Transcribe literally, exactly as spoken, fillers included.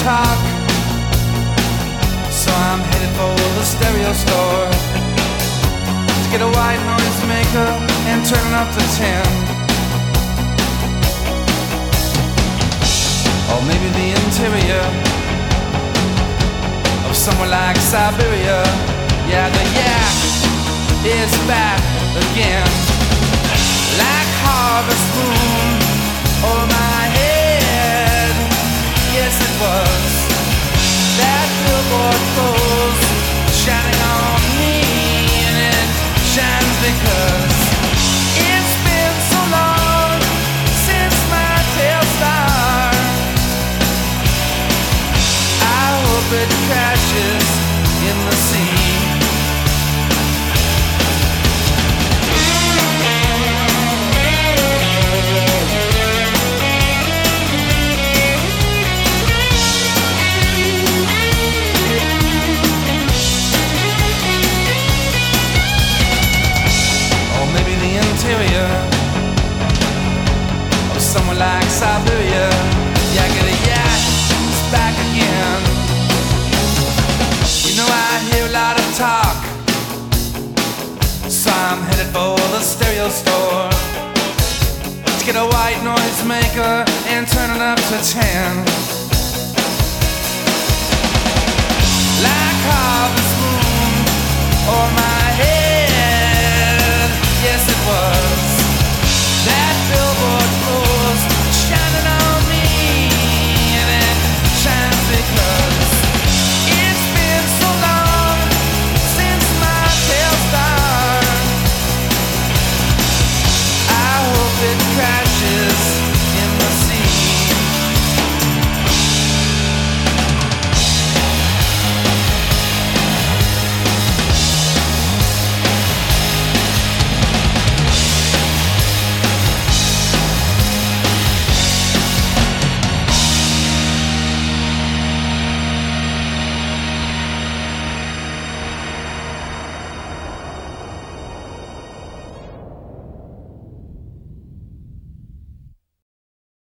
talk, so I'm headed for the stereo store to get a white noise maker and turn it up to ten. Or maybe the interior of somewhere like Siberia. Yeah, the yak is back again, like harvest moon over my head. Yes, it was that billboard pose shining on me, and it shines because it's been so long since my tail star. I hope it crashes in the sea. Of somewhere like Siberia. Yeah, get a yak, it's back again. You know I hear a lot of talk, so I'm headed for the stereo store to get a white noise maker and turn it up to ten. Like harvest moon over my head.